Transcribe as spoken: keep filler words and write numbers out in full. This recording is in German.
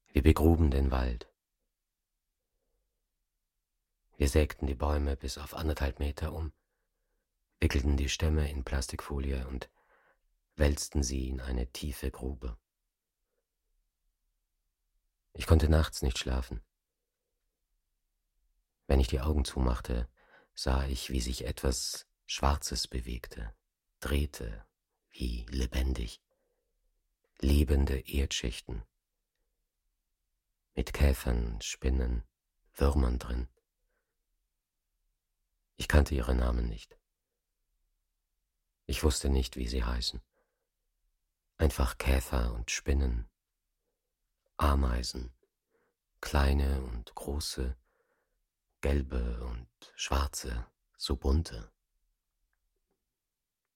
Wir begruben den Wald. Wir sägten die Bäume bis auf anderthalb Meter um, wickelten die Stämme in Plastikfolie und wälzten sie in eine tiefe Grube. Ich konnte nachts nicht schlafen. Wenn ich die Augen zumachte, sah ich, wie sich etwas Schwarzes bewegte, drehte, wie lebendig. Lebende Erdschichten. Mit Käfern, Spinnen, Würmern drin. Ich kannte ihre Namen nicht. Ich wusste nicht, wie sie heißen. Einfach Käfer und Spinnen, Ameisen, kleine und große, gelbe und schwarze, so bunte.